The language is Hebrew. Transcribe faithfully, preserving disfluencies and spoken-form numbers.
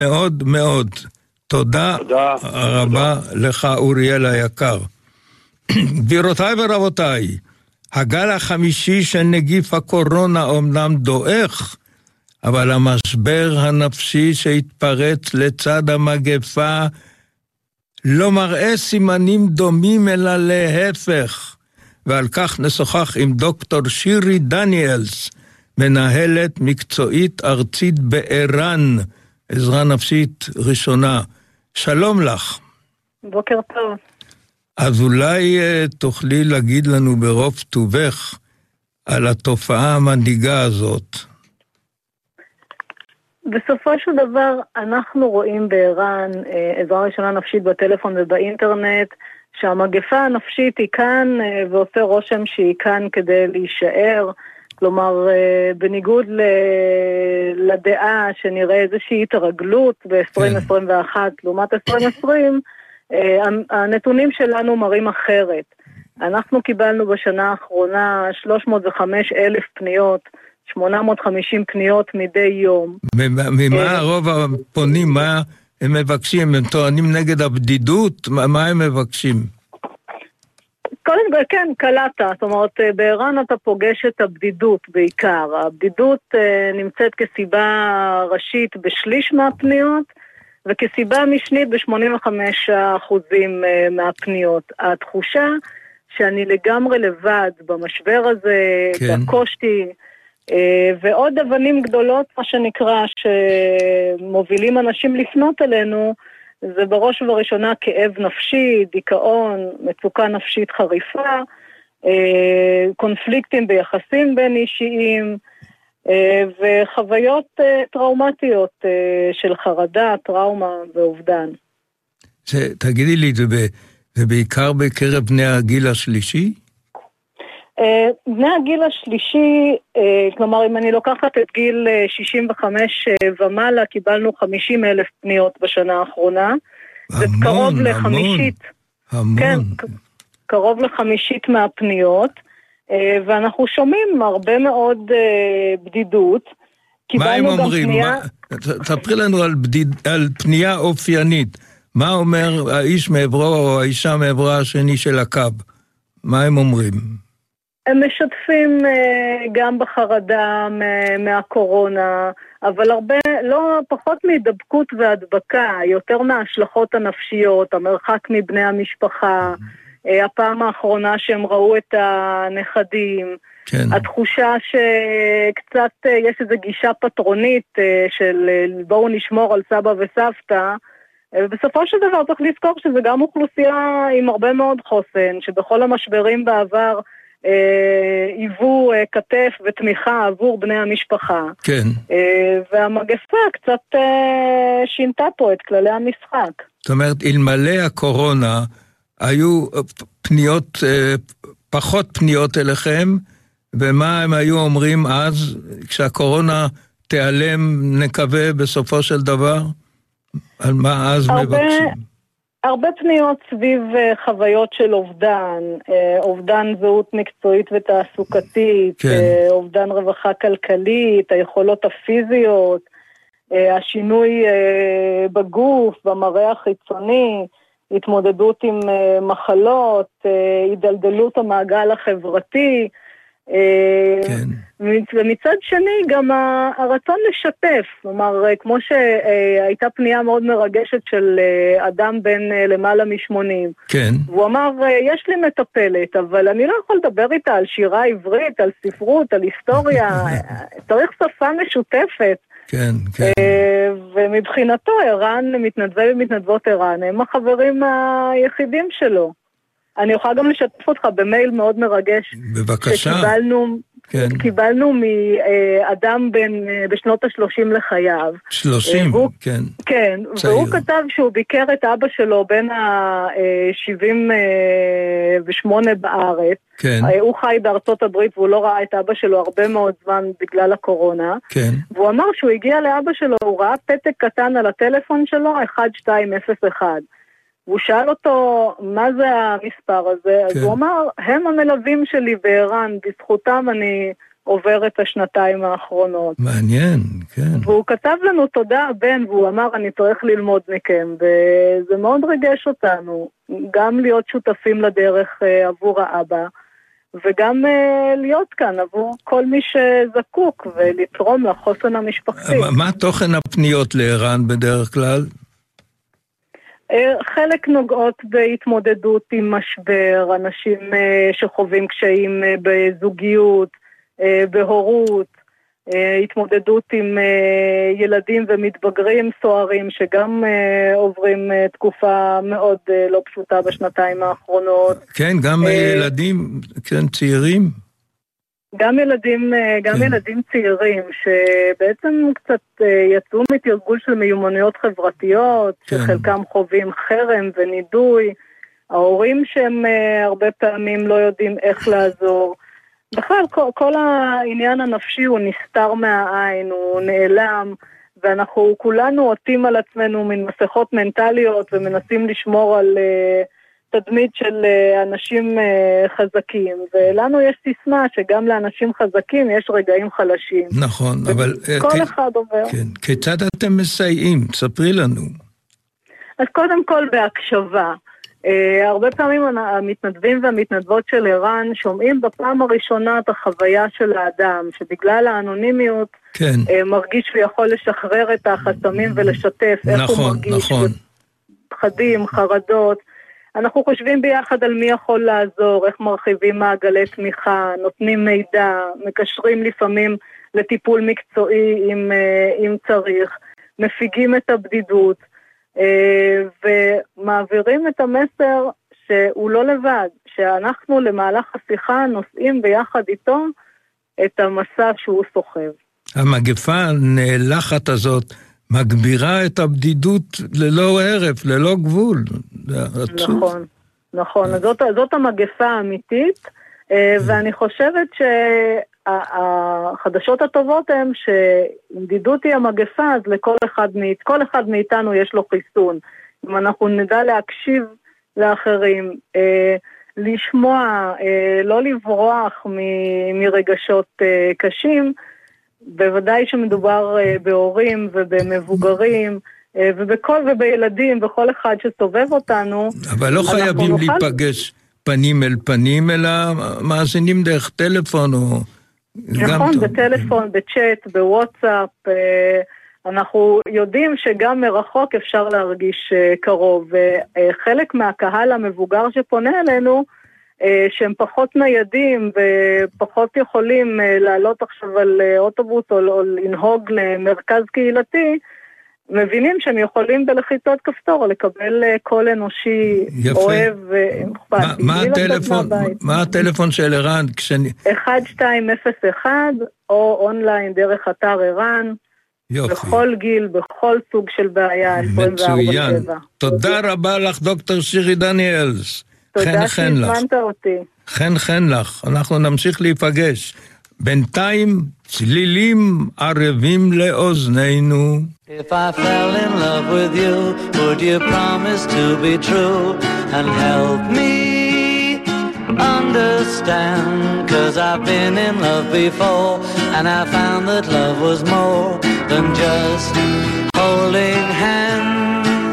מאוד מאוד. תודה, תודה רבה תודה. לך אוריאל היקר. גבירותיי ורבותיי, הגל החמישי של נגיף הקורונה אומנם דועך, אבל המשבר הנפשי שהתפרץ לצד המגפה לא מראה סימנים דומים אלא להפך. ועל כך נשוחח עם דוקטור שירי דניאלס, מנהלת מקצועית ארצית בער"ן, עזרה נפשית ראשונה. שלום לך. בוקר טוב. אז אולי uh, תוכלי להגיד לנו ברוב טובך על התופעה המנהיגה הזאת. בסופו של דבר אנחנו רואים בער"ן uh, עזרה ראשונה נפשית בטלפון ובאינטרנט, שהמגפה הנפשית היא כאן uh, ועושה רושם שהיא כאן כדי להישאר. כלומר, בניגוד לדעה שנראה איזושהי התרגלות ב-עשרים עשרים ואחת לעומת עשרים עשרים, הנתונים שלנו מראים אחרת. אנחנו קיבלנו בשנה האחרונה שלוש מאות וחמש אלף פניות, שמונה מאות וחמישים פניות מדי יום. ממה רוב הפונים, מה הם מבקשים? הם טוענים נגד הבדידות? מה הם מבקשים? קודם כל, כן, קלעת. זאת אומרת, בער"ן אתה פוגש את הבדידות בעיקר. הבדידות אה, נמצאת כסיבה ראשית בשליש מהפניות, וכסיבה משנית ב-שמונים וחמישה אחוזים אה, מהפניות. התחושה שאני לגמרי לבד במשבר הזה, כן. בקושי, אה, ועוד אבנים גדולות, מה שנקרא, שמובילים אנשים לפנות אלינו, זה בראש ובראשונה כאב נפשי, דיכאון, מצוקה נפשית חריפה, קונפליקטים ביחסים בין אישיים, וחוויות טראומטיות של חרדה, טראומה ואובדן. תגידי לי, זה בעיקר בקרב בני הגיל השלישי? בני הגיל השלישי, כלומר אם אני לוקחת את גיל שישים וחמש ומעלה, קיבלנו חמישים אלף פניות בשנה האחרונה. זה קרוב לחמישית. המון. כן, קרוב לחמישית מהפניות, ואנחנו שומעים הרבה מאוד בדידות. מה הם אומרים? תספרי לנו על, בדיד, על פנייה אופיינית. מה אומר האיש מעברו או האישה מעברו השני של הקו? מה הם אומרים? הם משתפים גם בחרדה מהקורונה, אבל הרבה, לא פחות מהידבקות והדבקה, יותר מההשלכות הנפשיות, המרחק מבני המשפחה, הפעם האחרונה שהם ראו את הנכדים, כן. התחושה שקצת יש איזו גישה פטרונית של בואו נשמור על סבא וסבתא, ובסופו של דבר צריך לזכור שזה גם אוכלוסייה עם הרבה מאוד חוסן, שבכל המשברים בעבר היוו כתף ותמיכה עבור בני המשפחה. כן. והמגפה קצת שינתה פה את כללי המשחק. זאת אומרת, אלמלא הקורונה היו פניות, פחות פניות אליכם, ומה הם היו אומרים אז, כשהקורונה תיעלם, נקווה בסופו של דבר? על מה אז הרבה... מבקשים? הרבה פניות סביב חוויות של אובדן, אובדן זהות מקצועית ותעסוקתית, כן. אובדן רווחה כלכלית, היכולות הפיזיות, השינוי בגוף, במראה החיצוני, התמודדות עם מחלות, הידלדלות המעגל החברתי, כן. ומצד שני גם הרצון לשתף, כלומר כמו שהייתה פנייה מאוד מרגשת של אדם בן למעלה משמונים, כן. והוא אמר יש לי מטפלת אבל אני לא יכול לדבר איתה על שירה עברית, על ספרות, על היסטוריה, צריך שפה משותפת. כן, כן. ומבחינתו ער"ן, מתנדבי ומתנדבות ער"ן הם החברים היחידים שלו. אני יכולה גם לשתף אותך במייל מאוד מרגש. בבקשה. שקיבלנו, כן. קיבלנו מאדם בן, בשנות השלושים לחייו. שלושים, והוא, כן. כן, צעיר. והוא כתב שהוא ביקר את אבא שלו בין ה-שבעים ושמונה בארץ. כן. הוא חי בארצות הברית והוא לא ראה את אבא שלו הרבה מאוד זמן בגלל הקורונה. כן. והוא אמר שהוא הגיע לאבא שלו, הוא ראה פתק קטן על הטלפון שלו, אחת שתיים אפס אחת. והוא שאל אותו, מה זה המספר הזה? כן. אז הוא אמר, הם המלווים שלי בער"ן, בזכותם אני עובר את השנתיים האחרונות. מעניין, כן. והוא כתב לנו תודה בן, והוא אמר אני צריך ללמוד מכם, וזה מאוד רגש אותנו, גם להיות שותפים לדרך עבור האבא, וגם להיות כאן עבור כל מי שזקוק, ולתרום לחוסן המשפחתי. מה תוכן הפניות לערן בדרך כלל? חלק נוגעות בהתמודדות עם משבר, אנשים שחווים קשיים בזוגיות, בהורות, התמודדות עם ילדים ומתבגרים סוערים שגם עוברים תקופה מאוד לא פשוטה בשנתיים האחרונות. כן, גם ילדים, כן, צעירים. גם ילדים, גם כן. ילדים צעירים שבעצם קצת יצאו מתרגול של מיומנויות חברתיות, כן. שחלקם חווים חרם ונידוי, ההורים שהם הרבה פעמים לא יודעים איך לעזור. בכלל, כל, כל העניין הנפשי הוא נסתר מהעין, הוא נעלם, ואנחנו כולנו עוטים על עצמנו מן מסכות מנטליות ומנסים לשמור על uh, תדמית של uh, אנשים uh, חזקים. ולנו יש סיסמה שגם לאנשים חזקים יש רגעים חלשים. נכון, אבל... כל כ... אחד עובר. כן. כיצד אתם מסייעים? ספרי לנו. אז קודם כל בהקשבה. Uh, הרבה פעמים המתנדבים והמתנדבות של ערן שומעים בפעם הראשונה את החוויה של האדם, שבגלל האנונימיות כן. uh, מרגיש ויכול לשחרר את החסמים ולשתף נכון, איך הוא מרגיש, נכון. פחדים, חרדות. אנחנו חושבים ביחד על מי יכול לעזור, איך מרחיבים מעגלי תמיכה, נותנים מידע, מקשרים לפעמים לטיפול מקצועי אם, uh, אם צריך, מפיגים את הבדידות, ומעבירים את המסר שהוא לא לבד, שאנחנו למהלך השיחה נושאים ביחד איתו את המסע שהוא סוחב. המגפה הנאלחת הזאת מגבירה את הבדידות ללא הרף, ללא גבול. נכון, נכון. זאת, זאת המגפה האמיתית, ואני חושבת ש... החדשות הטובות הן שבדידות היא המגפה, אז לכל אחד, כל אחד מאיתנו יש לו חיסון. אם אנחנו נדע להקשיב לאחרים, אה, לשמוע, אה, לא לברוח מ- מרגשות אה, קשים, בוודאי שמדובר אה, בהורים ובמבוגרים, אה, ובכל ובילדים, בכל אחד שסובב אותנו. אבל לא חייבים נוכל... להיפגש פנים אל פנים, אלא מאזינים דרך טלפון או... נכון, בטלפון, בצ'אט, בוואטסאפ, אנחנו יודעים שגם מרחוק אפשר להרגיש קרוב, וחלק מהקהל המבוגר שפונה אלינו, שהם פחות ניידים ופחות יכולים לעלות עכשיו על אוטובוס או לנהוג למרכז קהילתי, מבינים שהם יכולים בלחיצות כפתור לקבל קול אנושי אוהב ואכפת. מה הטלפון, מה הטלפון של ערן? אחת שתיים אפס אחת או אונליין דרך אתר ערן. יופי. בכל גיל, בכל סוג של בעיה. מצוין. תודה רבה לך דוקטור שירי דניאלס. תודה שהזמנת אותי. חן חן לך. אנחנו נמשיך להיפגש. בינתיים צלילים ערבים לאוזנינו. If I fell in love with you, would you promise to be true and help me understand? 'Cause I've been in love before and I found that love was more than just holding hands.